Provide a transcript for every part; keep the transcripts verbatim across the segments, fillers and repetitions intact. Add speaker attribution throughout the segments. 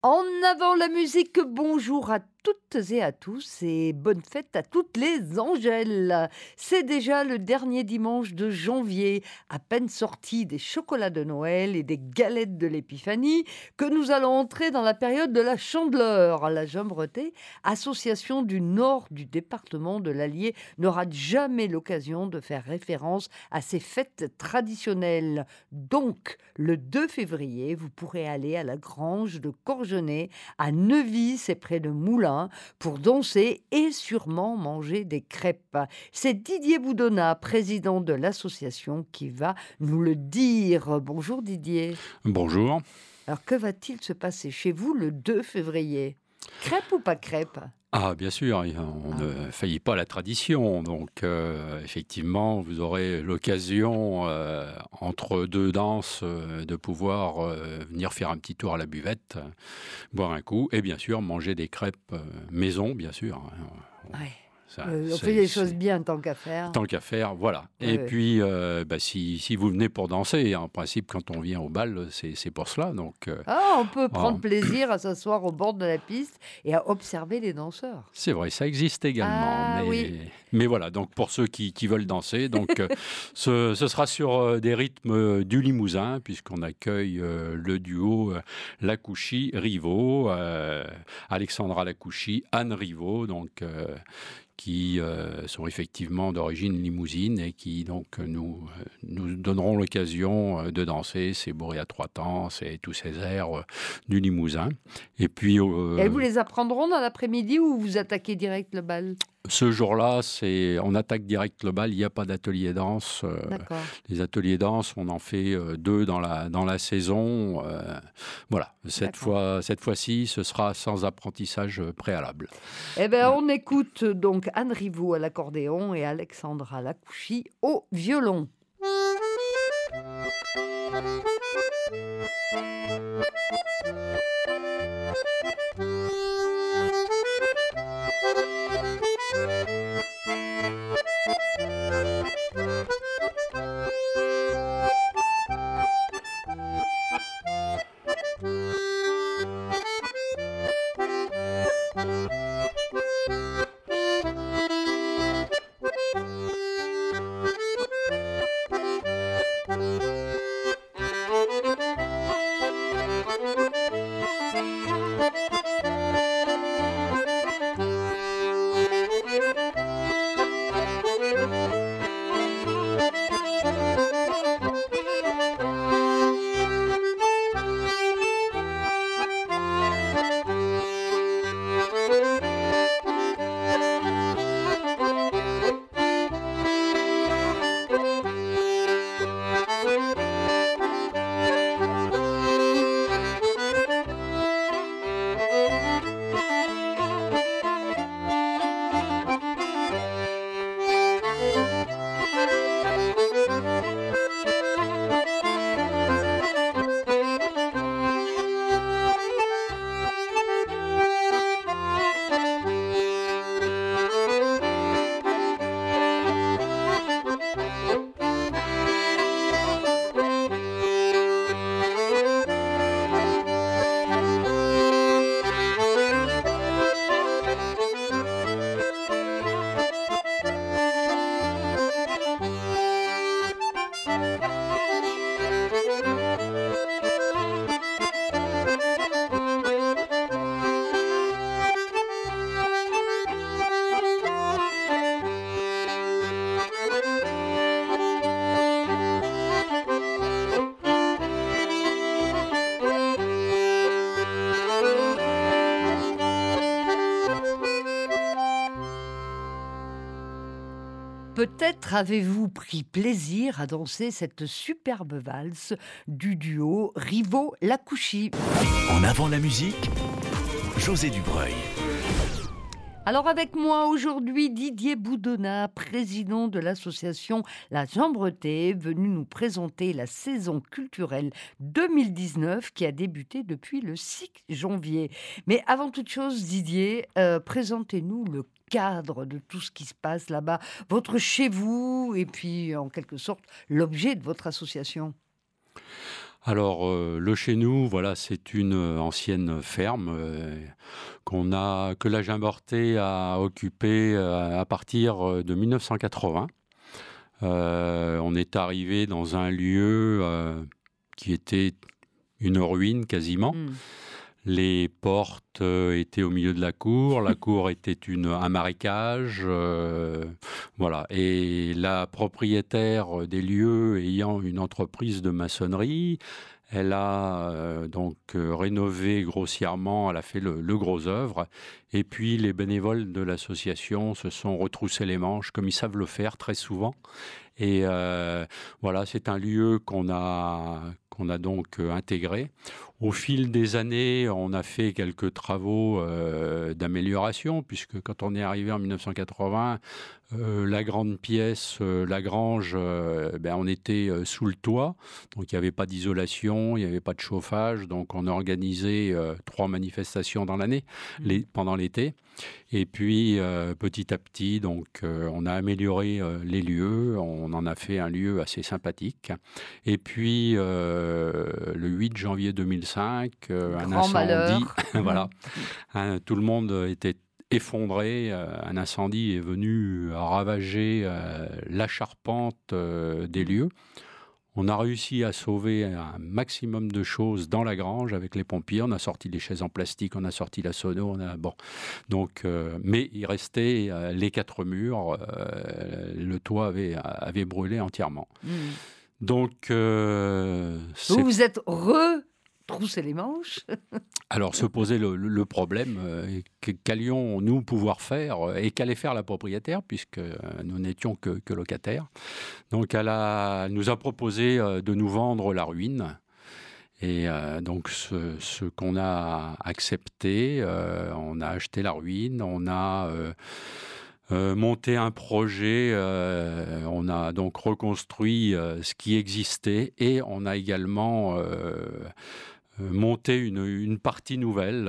Speaker 1: En avant la musique, bonjour à toutes et à tous et bonne fête à toutes les Angèles. C'est déjà le dernier dimanche de janvier, à peine sorti des chocolats de Noël et des galettes de l'Épiphanie, que nous allons entrer dans la période de la Chandeleur. La Jumbreté, association du nord du département de l'Allier, n'aura jamais l'occasion de faire référence à ces fêtes traditionnelles. Donc, le deux février, vous pourrez aller à la grange de Corgenay, à Neuvy, c'est près de Moulins, pour danser et sûrement manger des crêpes. C'est Didier Boudonnat, président de l'association, qui va nous le dire. Bonjour Didier.
Speaker 2: Bonjour.
Speaker 1: Alors que va-t-il se passer chez vous le deux février? Crêpes ou pas crêpes?
Speaker 2: Ah, bien sûr, on
Speaker 1: Ah.
Speaker 2: ne faillit pas à la tradition. Donc, euh, effectivement, vous aurez l'occasion, euh, entre deux danses, euh, de pouvoir euh, venir faire un petit tour à la buvette, euh, boire un coup et bien sûr manger des crêpes euh, maison, bien sûr. hein.
Speaker 1: Ouais.
Speaker 2: Ça,
Speaker 1: Euh, on
Speaker 2: c'est-
Speaker 1: fait les
Speaker 2: c'est-
Speaker 1: choses bien tant qu'à faire.
Speaker 2: Tant qu'à faire, voilà.
Speaker 1: Ouais,
Speaker 2: Et
Speaker 1: ouais.
Speaker 2: puis, euh, bah, si, si vous venez pour danser, en principe, quand on vient au bal, c'est c'est pour cela. Donc, euh,
Speaker 1: Ah, on peut prendre
Speaker 2: oh,
Speaker 1: plaisir à s'asseoir au bord de la piste et à observer les danseurs.
Speaker 2: c'est vrai, ça existe également.
Speaker 1: Ah
Speaker 2: Mais,
Speaker 1: oui.
Speaker 2: mais voilà, donc pour ceux qui, qui veulent danser, donc, euh, ce, ce sera sur euh, des rythmes euh, du Limousin, puisqu'on accueille euh, le duo euh, Lacouchy-Rivaux, euh, Alexandra Lacouchy, Anne Rivaux, donc, euh, qui euh, sont effectivement d'origine limousine et qui donc nous, euh, nous donneront l'occasion euh, de danser ces bourrées à trois temps, c'est tous ces airs euh, du Limousin. Et puis, euh,
Speaker 1: Et vous les apprendront dans l'après-midi ou vous attaquez direct le bal?
Speaker 2: ce jour-là, c'est on attaque direct le bal, il n'y a pas d'atelier danse. euh,
Speaker 1: D'accord.
Speaker 2: les ateliers danse, on en fait euh, deux dans la, dans la saison. euh, voilà, cette,
Speaker 1: D'accord.
Speaker 2: fois, cette fois-ci, ce sera sans apprentissage euh, préalable.
Speaker 1: Eh bien, on écoute donc Anne Rivaux à l'accordéon et Alexandra Lacouchy au violon. Peut-être avez-vous pris plaisir à danser cette superbe valse du duo Rivaux-Lacouchy.
Speaker 3: En avant la musique, José Dubreuil.
Speaker 1: Alors avec moi aujourd'hui Didier Boudonnat, président de l'association La Jumbreté, venu nous présenter la saison culturelle deux mille dix-neuf qui a débuté depuis le six janvier. Mais avant toute chose, Didier, euh, présentez-nous le cadre de tout ce qui se passe là-bas, votre chez vous et puis en quelque sorte l'objet de votre association.
Speaker 2: Alors, euh, le chez nous, voilà, c'est une euh, ancienne ferme euh, qu'on a, que la Gimborté a occupée euh, à partir euh, de mille neuf cent quatre-vingts. Euh, on est arrivé dans un lieu euh, qui était une ruine quasiment.
Speaker 1: Mm.
Speaker 2: Les portes euh, étaient au milieu de la cour, la cour était une, un marécage, euh, voilà. Et la propriétaire des lieux ayant une entreprise de maçonnerie, elle a euh, donc euh, rénové grossièrement, elle a fait le, le gros œuvre. Et puis les bénévoles de l'association se sont retroussés les manches, comme ils savent le faire très souvent. Et euh, voilà, c'est un lieu qu'on a, qu'on a donc euh, intégré. Au fil des années, on a fait quelques travaux euh, d'amélioration, puisque quand on est arrivé en mille neuf cent quatre-vingts, euh, la grande pièce, euh, la grange, euh, ben, on était euh, sous le toit, donc il n'y avait pas d'isolation, il n'y avait pas de chauffage, donc on a organisé euh, trois manifestations dans l'année,
Speaker 1: Mmh.
Speaker 2: les, pendant l'été. Et puis, euh, petit à petit, donc, euh, on a amélioré euh, les lieux, on en a fait un lieu assez sympathique. Et puis, euh, le huit janvier deux mille cinq, euh, un
Speaker 1: Grand
Speaker 2: incendie,
Speaker 1: malheur.
Speaker 2: voilà, Hein, tout le monde était effondré, euh, un incendie est venu ravager euh, la charpente euh, des lieux. On a réussi à sauver un maximum de choses dans la grange avec les pompiers. On a sorti les chaises en plastique, on a sorti la sono, on a bon. Donc, euh, mais il restait euh, les quatre murs. Euh, le toit avait avait brûlé entièrement.
Speaker 1: Mmh.
Speaker 2: Donc, euh, c'est-
Speaker 1: Vous vous êtes retroussé les manches.
Speaker 2: alors se posait le, le- le problème euh, que- qu'allions-nous pouvoir faire euh, et qu'allait faire la propriétaire puisque euh, nous n'étions que, que locataires. Donc, elle, a, elle nous a proposé euh, de nous vendre la ruine. Et euh, donc, ce, ce qu'on a accepté, euh, on a acheté la ruine, on a euh, euh, monté un projet, euh, on a donc reconstruit euh, ce qui existait et on a également euh, euh, monté une, une partie nouvelle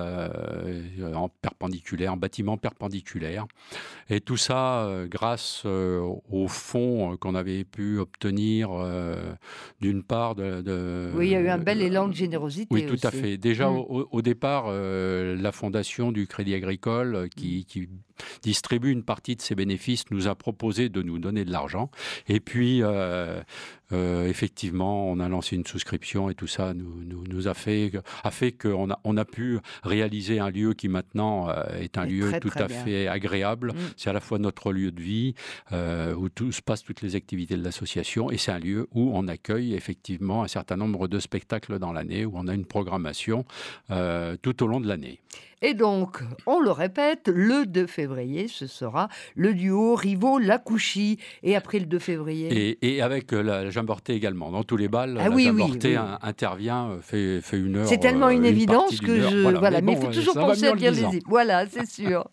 Speaker 2: euh, en perpendiculaire, en bâtiment perpendiculaire. Et tout ça euh, grâce euh, aux fonds euh, qu'on avait pu obtenir euh, d'une part de, de-
Speaker 1: Oui, il y a eu un bel élan de générosité.
Speaker 2: oui, tout à
Speaker 1: aussi.
Speaker 2: fait. Déjà,
Speaker 1: Mm.
Speaker 2: au, au départ, euh, la Fondation du Crédit Agricole, euh, qui, qui distribue une partie de ses bénéfices, nous a proposé de nous donner de l'argent. Et puis, euh, euh, effectivement, on a lancé une souscription et tout ça nous, nous, nous a fait, a fait qu'on a, on a pu réaliser un lieu qui maintenant euh, est un
Speaker 1: Et
Speaker 2: lieu
Speaker 1: très,
Speaker 2: tout
Speaker 1: très
Speaker 2: à
Speaker 1: bien.
Speaker 2: fait agréable.
Speaker 1: Mm.
Speaker 2: C'est à la fois notre lieu de vie, euh, où tout, se passent toutes les activités de l'association, et c'est un lieu où on accueille effectivement un certain nombre de spectacles dans l'année, où on a une programmation euh, tout au long de l'année.
Speaker 1: Et donc, on le répète, le deux février, ce sera le duo Rivaux-Lacouchy. Et après le deux février
Speaker 2: Et, et avec euh, la Gimborté également. Dans tous les balles,
Speaker 1: Ah
Speaker 2: la
Speaker 1: oui, oui,
Speaker 2: Gimborté
Speaker 1: oui.
Speaker 2: in- intervient, euh, fait, fait une heure.
Speaker 1: C'est tellement
Speaker 2: euh,
Speaker 1: une évidence
Speaker 2: partie
Speaker 1: que
Speaker 2: d'une heure.
Speaker 1: je... Voilà, mais il
Speaker 2: bon,
Speaker 1: faut
Speaker 2: ouais,
Speaker 1: toujours
Speaker 2: ça va
Speaker 1: penser
Speaker 2: mieux
Speaker 1: à
Speaker 2: en
Speaker 1: dire
Speaker 2: le
Speaker 1: les...
Speaker 2: disant.
Speaker 1: Voilà, c'est sûr.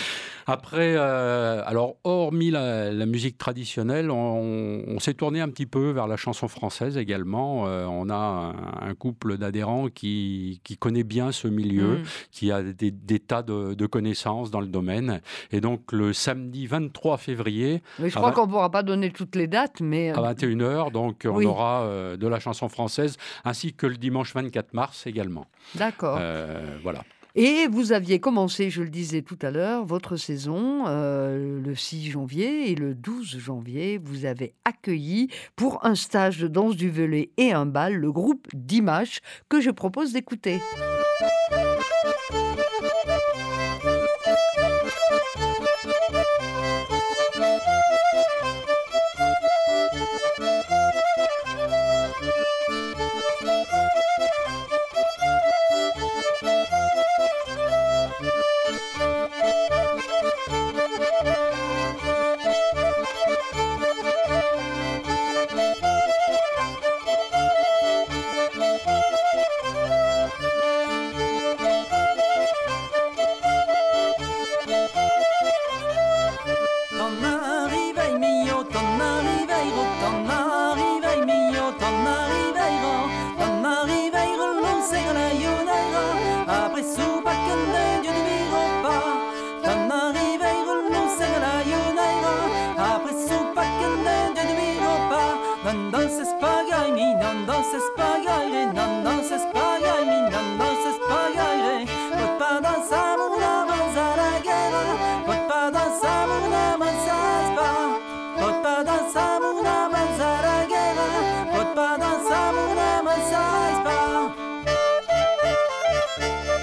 Speaker 2: Après, euh, alors, hormis la, la musique traditionnelle, on, on s'est tourné un petit peu vers la chanson française également. Euh, on a un, un couple d'adhérents qui, qui connaît bien ce milieu,
Speaker 1: Mm.
Speaker 2: qui a des, des tas de, de connaissances dans le domaine. Et donc, le samedi vingt-trois février,
Speaker 1: Mais je
Speaker 2: Ah
Speaker 1: crois
Speaker 2: bah-
Speaker 1: qu'on ne pourra pas donner toutes les dates, mais...
Speaker 2: à vingt et une heures, donc on
Speaker 1: Oui.
Speaker 2: aura euh, de la chanson française, ainsi que le dimanche vingt-quatre mars également.
Speaker 1: D'accord.
Speaker 2: Euh, voilà.
Speaker 1: Et vous aviez commencé, je le disais tout à l'heure, votre saison euh, le six janvier et le douze janvier, vous avez accueilli pour un stage de danse du velay et un bal le groupe Dimash que je propose d'écouter.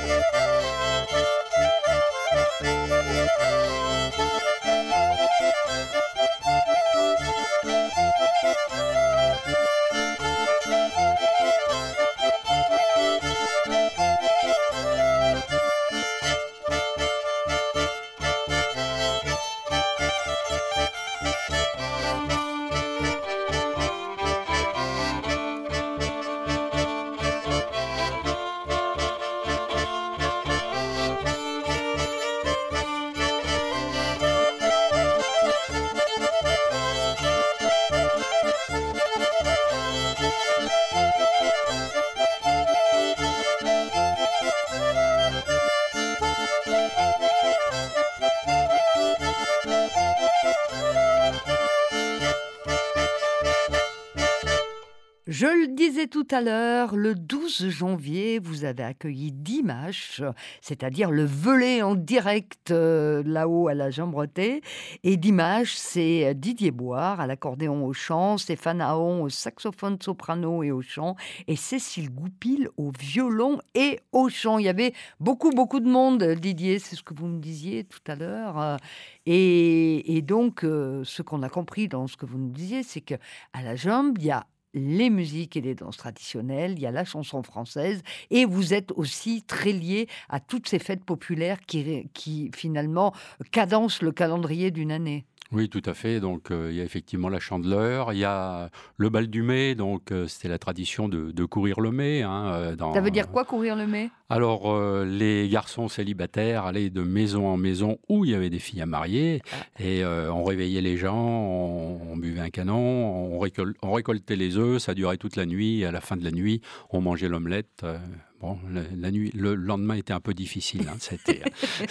Speaker 1: Je le disais tout à l'heure, le douze janvier, vous avez accueilli Dimash, c'est-à-dire le velay en direct euh, là-haut à la Jambretée. Et Dimash, c'est Didier Boire à l'accordéon au chant, Stéphane Aon au saxophone soprano et au chant, et Cécile Goupil au violon et au chant. Il y avait beaucoup, beaucoup de monde, Didier, c'est ce que vous me disiez tout à l'heure. Et, et donc, euh, ce qu'on a compris dans ce que vous nous disiez, c'est qu'à la Jambe, il y a les musiques et les danses traditionnelles, il y a la chanson française, et vous êtes aussi très lié à toutes ces fêtes populaires qui, qui finalement cadencent le calendrier d'une année.
Speaker 2: Oui, tout à fait. Donc, euh, il y a effectivement la Chandeleur, il y a le bal du mai, donc euh, c'était la tradition de, de courir le mai. Hein, dans...
Speaker 1: Ça veut dire quoi, courir le mai ?
Speaker 2: Alors, euh, les garçons célibataires allaient de maison en maison où il y avait des filles à marier, ah. et euh, on réveillait les gens, on, on buvait un canon, on, récol- on récoltait les œufs, ça durait toute la nuit, et à la fin de la nuit, on mangeait l'omelette. Euh, Bon, la, la nuit, le lendemain était un peu difficile. Hein, c'était...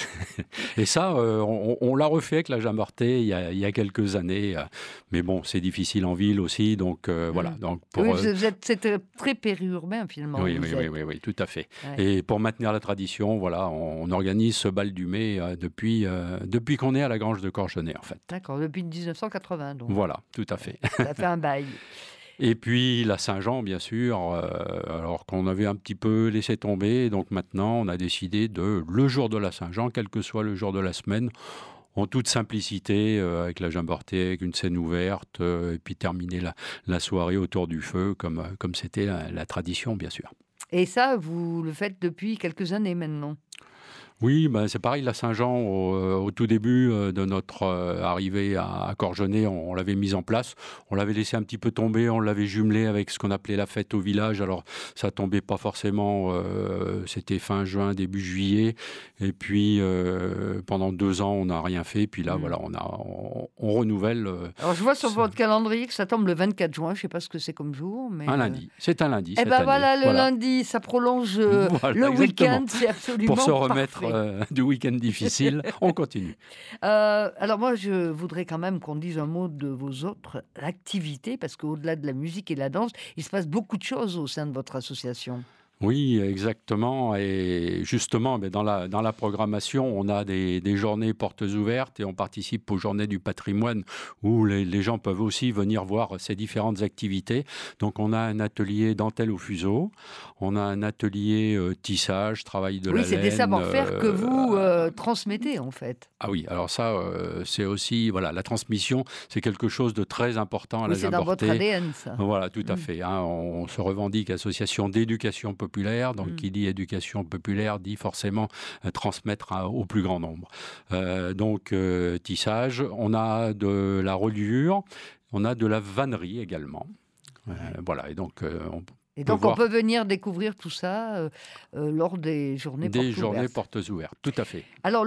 Speaker 2: Et ça, euh, on, on l'a refait avec la Jambretée il y a, il y a quelques années. Euh, mais bon, c'est difficile en ville aussi. Donc, euh, mmh. voilà. Donc, pour,
Speaker 1: oui, vous êtes, c'est très périurbain, finalement.
Speaker 2: Oui, oui, oui, oui, oui, tout à fait. Ouais. Et pour maintenir la tradition, voilà, on, on organise ce bal du mai euh, depuis, euh, depuis qu'on est à la Grange de Corgenay, en fait.
Speaker 1: D'accord, depuis dix-neuf cent quatre-vingts, donc.
Speaker 2: Voilà, tout à fait.
Speaker 1: Ça fait un bail.
Speaker 2: Et puis la Saint-Jean, bien sûr, euh, alors qu'on avait un petit peu laissé tomber. Donc maintenant, on a décidé de, le jour de la Saint-Jean, quel que soit le jour de la semaine, en toute simplicité, euh, avec la Jambretée, avec une scène ouverte, euh, et puis terminer la, la soirée autour du feu, comme, comme c'était la, la tradition, bien sûr.
Speaker 1: Et ça, vous le faites depuis quelques années maintenant ?
Speaker 2: Oui, ben c'est pareil, la Saint-Jean, au, au tout début de notre arrivée à, à Corgenay, on, on l'avait mise en place. On l'avait laissé un petit peu tomber, on l'avait jumelé avec ce qu'on appelait la fête au village. Alors, ça tombait pas forcément, euh, c'était fin juin, début juillet. Et puis, euh, pendant deux ans, on n'a rien fait. Puis là, mmh. voilà, on, a, on, on renouvelle. Euh,
Speaker 1: Alors, je vois sur votre calendrier que ça tombe le vingt-quatre juin. Je ne sais pas ce que c'est comme jour. Mais
Speaker 2: un lundi. C'est un lundi.
Speaker 1: Eh bien, voilà, le
Speaker 2: voilà.
Speaker 1: lundi, ça prolonge euh,
Speaker 2: voilà,
Speaker 1: le
Speaker 2: exactement.
Speaker 1: week-end. C'est absolument
Speaker 2: Pour se remettre
Speaker 1: euh,
Speaker 2: du week-end difficile, on continue.
Speaker 1: Euh, alors moi, je voudrais quand même qu'on dise un mot de vos autres activités, parce qu'au-delà de la musique et de la danse, il se passe beaucoup de choses au sein de votre association.
Speaker 2: Oui, exactement. Et justement, dans la, dans la programmation, on a des, des journées portes ouvertes et on participe aux journées du patrimoine où les, les gens peuvent aussi venir voir ces différentes activités. Donc, on a un atelier dentelle au fuseau, on a un atelier euh, tissage, travail de
Speaker 1: oui,
Speaker 2: la
Speaker 1: laine. Oui, c'est des savoir-faire euh, que vous euh, transmettez, en fait.
Speaker 2: Ah oui, alors ça, euh, c'est aussi, voilà, la transmission, c'est quelque chose de très important à
Speaker 1: oui,
Speaker 2: la Jambretée.
Speaker 1: C'est dans votre A D N, ça.
Speaker 2: Voilà, tout à
Speaker 1: mmh.
Speaker 2: fait. Hein, on, on se revendique association d'éducation populaire. Populaire, donc mmh. qui dit éducation populaire dit forcément euh, transmettre à, au plus grand nombre. Euh, donc euh, tissage, on a de la reliure, on a de la vannerie également. Euh, voilà, et donc euh, on
Speaker 1: Et donc, on peut venir découvrir tout ça euh, euh, lors des journées
Speaker 2: des
Speaker 1: portes ouvertes.
Speaker 2: Des journées portes ouvertes, tout à fait.
Speaker 1: Alors,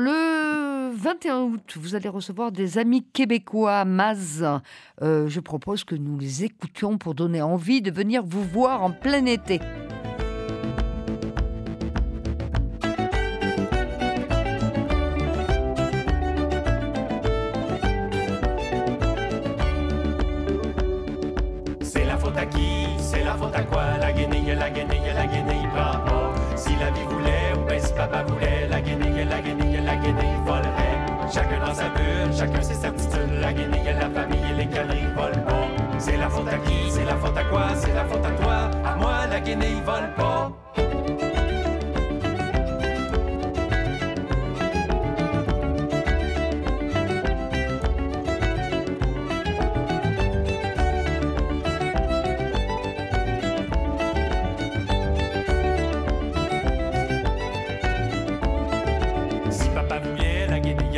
Speaker 1: le vingt et un août, vous allez recevoir des amis québécois, Maz. Euh, je propose que nous les écoutions pour donner envie de venir vous voir en plein été.
Speaker 4: C'est la faute à qui? C'est la faute à quoi? La guenille, la guenille, la guenille prend pas. Si la vie voulait, ou ben si papa voulait, la guenille, la guenille, la guenille volerait. Chacun dans sa bulle, chacun ses certitudes. La guenille, la famille et les canailles volent pas. C'est la faute à qui? C'est la faute à quoi? C'est la faute à toi. À moi, la guenille vole pas.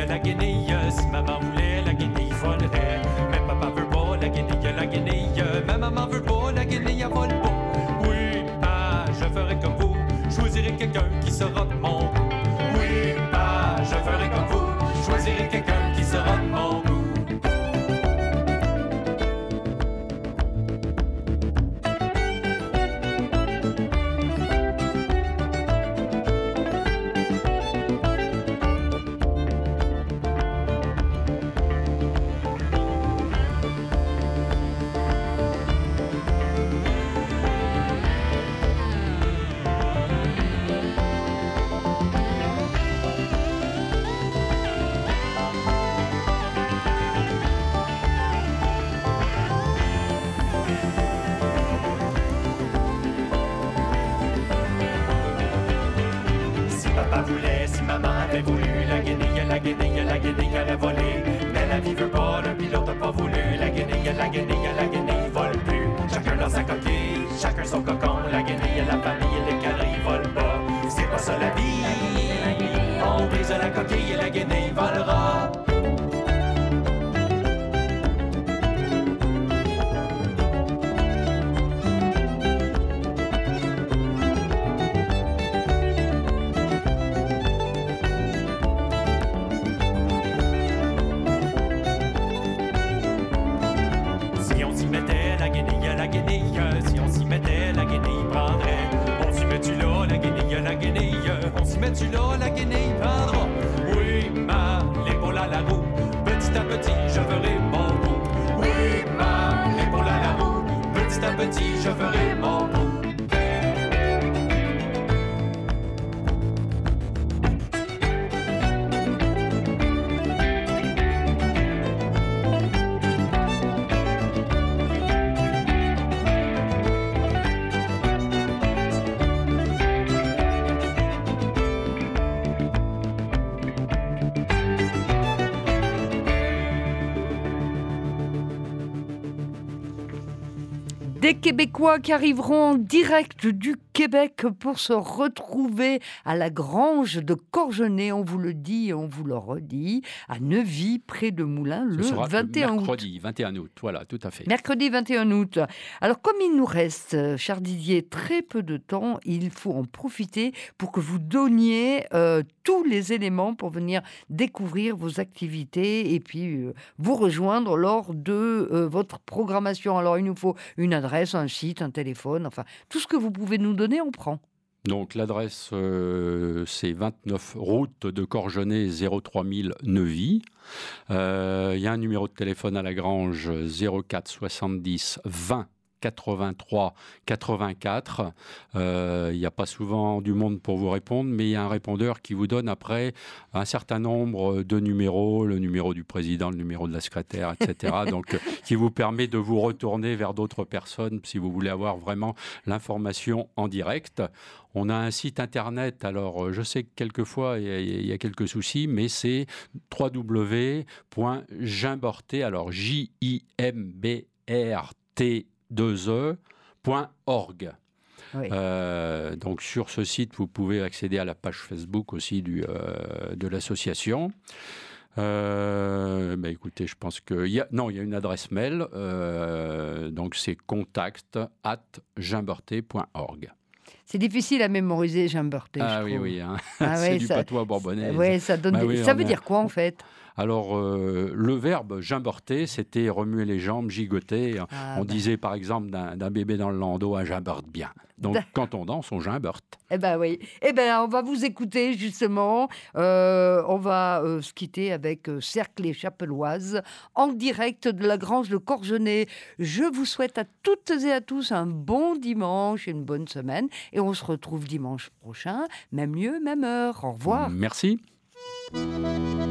Speaker 4: la guenille. Si maman voulait, la guenille volerait. Mais papa veut pas, la guenille, la guenille. Mais maman veut pas, la guenille, elle vole pas. Oui, pas, je ferai comme vous. Choisirai quelqu'un qui sera de mon goût. Oui, pas, je ferai comme vous. Choisirai quelqu'un qui sera de mon goût. La guenille, la guenille, elle a volé. Mais la vie veut pas, le pilote a pas voulu. La guenille, la guenille, la guenille vole plus. Chacun dans sa coquille, chacun son cocon. La guenille, la famille, les carrés volent pas. C'est pas ça la vie. On brise la coquille et la guenille volera. Si on s'y mettait, la guenille prendrait. On s'y met-tu là, la guenille, la guenille. On s'y met-tu là, la guenille prendra. Oui, ma, l'épaule à la roue. Petit à petit, je ferai mon goût. Oui, ma, l'épaule à la roue. Petit à petit, je ferai mon goût.
Speaker 1: Des Québécois qui arriveront en direct du Québec pour se retrouver à la grange de Corgenay, on vous le dit et on vous le redit, à Neuvy, près de Moulins, le vingt et un août.
Speaker 2: Mercredi vingt et un août, voilà, tout à fait.
Speaker 1: Mercredi vingt et un août. Alors, comme il nous reste, cher Didier, très peu de temps, il faut en profiter pour que vous donniez euh, tous les éléments pour venir découvrir vos activités et puis euh, vous rejoindre lors de euh, votre programmation. Alors, il nous faut une adresse, un site, un téléphone, enfin, tout ce que vous pouvez nous donner, on prend.
Speaker 2: Donc l'adresse, euh, c'est vingt-neuf route de Corgenay, zéro trois mille Neuvy. Il euh, y a un numéro de téléphone à la grange, zéro quatre soixante-dix vingt quatre-vingt-trois quatre-vingt-quatre. Il euh, n'y a pas souvent du monde pour vous répondre, mais il y a un répondeur qui vous donne après un certain nombre de numéros, le numéro du président, le numéro de la secrétaire, et cetera. Donc, qui vous permet de vous retourner vers d'autres personnes si vous voulez avoir vraiment l'information en direct. On a un site internet, alors je sais que quelquefois il y, y a quelques soucis, mais c'est w w w point jimborté, alors J I M B R T deux e point org. Oui. Euh, donc sur ce site, vous pouvez accéder à la page Facebook aussi du, euh, de l'association. Euh, bah écoutez, je pense que y a, non, il y a une adresse mail, euh, donc c'est contact at jimborté point org.
Speaker 1: C'est difficile à mémoriser, Jimborté.
Speaker 2: Ah
Speaker 1: je
Speaker 2: oui,
Speaker 1: trouve.
Speaker 2: oui, hein.
Speaker 1: Ah
Speaker 2: c'est
Speaker 1: ouais,
Speaker 2: du
Speaker 1: ça,
Speaker 2: patois bourbonnais.
Speaker 1: Ouais, ça donne
Speaker 2: bah
Speaker 1: des...
Speaker 2: oui,
Speaker 1: ça veut
Speaker 2: a...
Speaker 1: dire quoi en fait?
Speaker 2: Alors, euh, le verbe jimborter, c'était remuer les jambes, gigoter. Ah, on bah. disait, par exemple, d'un, d'un bébé dans le landau, un jimborte bien. Donc, quand on danse, on jimborte.
Speaker 1: Eh bien, oui. Eh bien, on va vous écouter, justement. Euh, on va euh, se quitter avec euh, Cercle et Chapelloise, en direct de la grange de Corgenay. Je vous souhaite à toutes et à tous un bon dimanche et une bonne semaine. Et on se retrouve dimanche prochain, même lieu, même heure. Au revoir.
Speaker 2: Merci.